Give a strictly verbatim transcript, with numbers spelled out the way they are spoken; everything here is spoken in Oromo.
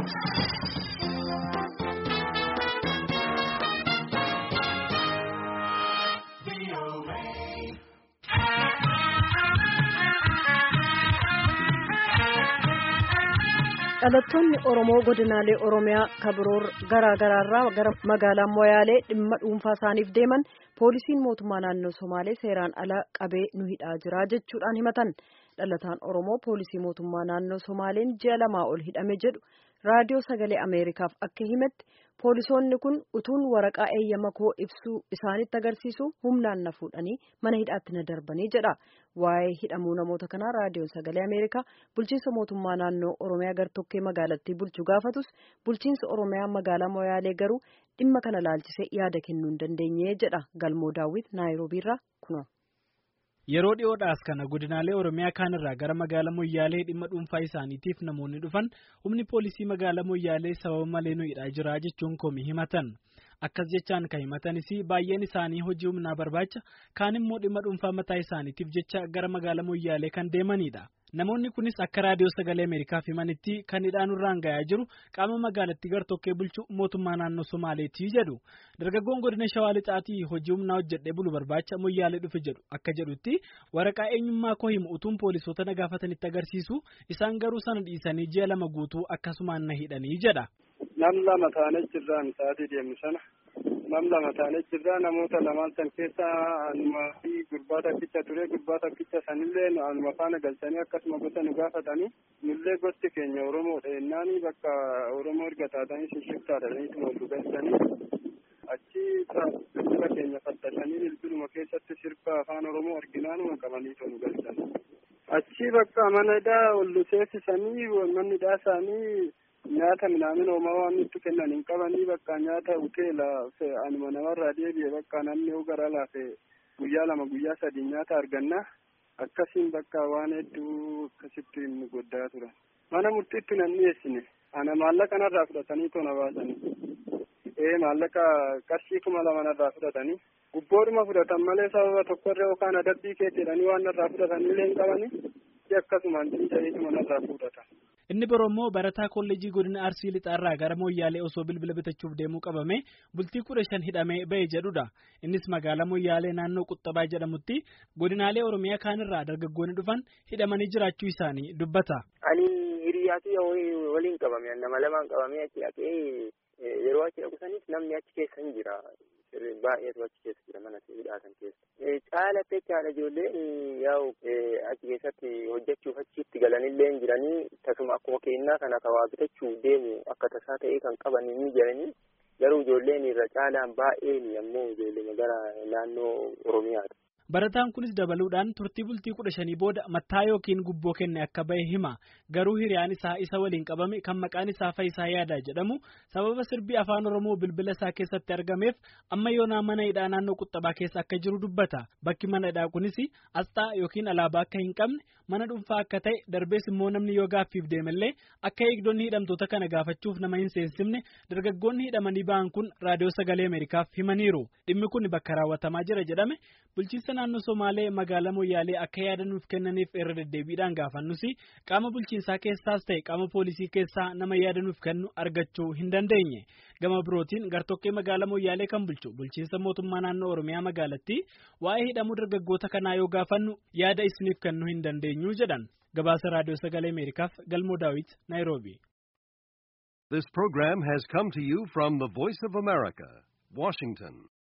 dhalattoonni Oromoo godinaalee Oromiyaa kabiroor garaa garaarraa gara magaalaa Moyaalee dhimma dhuunfaa isaaniif deeman poolisiin mootummaa naannoo Somaalee seeraan ala qabee nu hidhaa jira jechuudhaan himatan. Dhalataan Oromoo poolisii mootummaa naannoo Somaaleen ji'a lamaa ol hidhame jedhu raadiyoo sagalee Ameerikaaf akka himetti poolisoonni kun utuun waraqaa eeyyama koo ibsuu isaanitti agarsiisu humnaan na fuudhanii mana hidhaatti na darbanii jedha. Waa'ee hidhamuu namoota kanaa raadiyoon sagalee Ameerikaa bulchiinsa mootummaa naannoo Oromiyaa gartokkee magaalattii bulchu gaafatus bulchiinsa Oromiyaa magaalaa Moyaalee garuu dhimma kana laalchisee yaada kennuu hin dandeenye jedha. Galmoo Daawwit Naayiroobiirraa kunoo. Yeroo dhiyoodhaas kana godinaalee Oromiyaa kaanirraa gara magaalaa Moyyaalee dhimma dhuunfaa isaaniitiif namoonni dhufan humni poolisii magaalaa Moyyaalee sababa malee nu hidhaa jira jechuun komii himatan. Akkas jechaan kan himatanis baay'een isaanii hojii humnaa barbaacha kaan immoo dhimma dhuunfaa mataa isaaniitiif jecha gara magaalaa Moyyaalee kan deemanidha. Namoonni kunis akka raadiyoo sagalee Ameerikaaf himanitti kan hidhaan irraan gahaa jiru qaama magaalattii gartokkee bulchu mootummaa naannoo Somaaleetii jedhu. Dargaggoon godina Shawaa Lixaatii hojii humnaa hojjedhee bulu barbaacha Moyyaalee dhufe jedhu akka jedhutti waraqaa eenyummaa koo himu utuun poolisoota na gaafatanitti agarsiisu isaan garuu sana dhiisanii ji'a lama guutuu akkasumaan na hidhanii jedha. Nam lama taanee jirraan sa'aatii deemu sana nam lama taanee jirraa namoota lamaan san keessa anuma fi gurbaa takkicha ture gurbaa takkicha sanillee anuma faana galchanii akkasuma gosa nu gaafatanii nullee gosti keenya Oromoodha jennaanii bakka Oromoo erga taatanii shiftaadhanii wal galchanii achi bilbila keenya fattashanii bilbiluma keessatti sirba afaan Oromoo arginaanuma qabanii nu galchanii achi bakka manadhaa ol seessisanii manni dhaasaanii nyaata minaamin oomaa waan nutti kennan hin qabanii bakka nyaata hoteela anuma namarraa deebi'e bakka namni gara laafe guyyaa lama guyyaa sadii nyaata arganna akkasiin bakka waan hedduu akkasitti nu goddaa turan. Mana murtiitti nan dhiyeessine ana maallaqa narraa fudhatanii tona baasanii ee maallaqa qarshii kuma lama narraa fudhatanii gubboodhuma fudhatan malee sababa tokkorra yookaan adabbii keetti jedhanii waan narraa fudhatanii illee hin qabanii akkasumaan ciisaniituma narraa fudhatan. Inni biroo immoo barataa kolleejii godina Arsii Lixaarraa gara Moyyaalee osoo bilbila bitachuuf deemuu qabame bultii kudha shan hidhamee ba'e jedhudha. Innis magaalaa Moyyaalee naannoo Quxxabaa jedhamutti godinaalee Oromiyaa kaanirraa dargaggoonni dhufan hidhamanii jiraachuu isaanii dubbata. Ani hiriyaatu waliin qabame nama lamaan qabamee achi dhaqee yeroo achi dhaqusanis namni achi keessa hin jira. Baay'eetu achi keessa jira mana hidhaatan keessa. Caalatti jechaadha ijoolleen yaa'u achi keessatti hojjechuuf achitti galanillee hin jiranii tasuma akkuma kennaa kana kawaa bitachuuf deemu akka tasaa ta'ee kan qabanii ni jiranii garuu ijoolleen irra caalaan baay'een ammoo ijoollee gara naannoo Oromiyaati. Barataan kunis dabaluudhaan turtii bultii kudha shanii booda mattaa yookiin gubboo kenne akka bahe hima. Garuu hiriyaan isaa isa waliin qabame kan maqaan isaa Faayisaa Yaadaa jedhamu sababa sirbii afaan Oromoo bilbila isaa keessatti argameef amma yoonaa mana hidhaa naannoo Quxxabaa keessa akka jiru dubbata. Bakki mana hidhaa kunis asxaa yookiin alaabaa akka hin qabne mana dhuunfaa akka ta'e darbees immoo namni yoo gaaffiif deemallee akka eegdonni hidhamtoota kana gaafachuuf nama hin seensifne dargaggoonni hidhamanii ba'an kun raadiyoo sagalee Ameerikaaf himaniiru. Dhimmi kun bakka raawwatamaa jira jedhame bulchiinsa naannoo Somaalee magaalaa Moyyaalee akka yaada nuuf kennaniif irra deddeebiidhaan gaafannus qaama bulchiinsaa keessaas ta'e qaama poolisii keessaa nama yaada nuuf kennu argachuu hin dandeenye. Gama birootiin gartokkee magaalaa Moyyaalee kan bulchu bulchiinsa mootummaa naannoo Oromiyaa magaalattii waa'ee hidhamuu dargaggoota kanaa yoo gaafannu yaada isiniif kennuu hin dandeenyu jedhan. Gabaasa raadiyoo sagalee Ameerikaaf Galmoo Daawit Naayiroobi. This program has come to you from the Voice of America, Washington.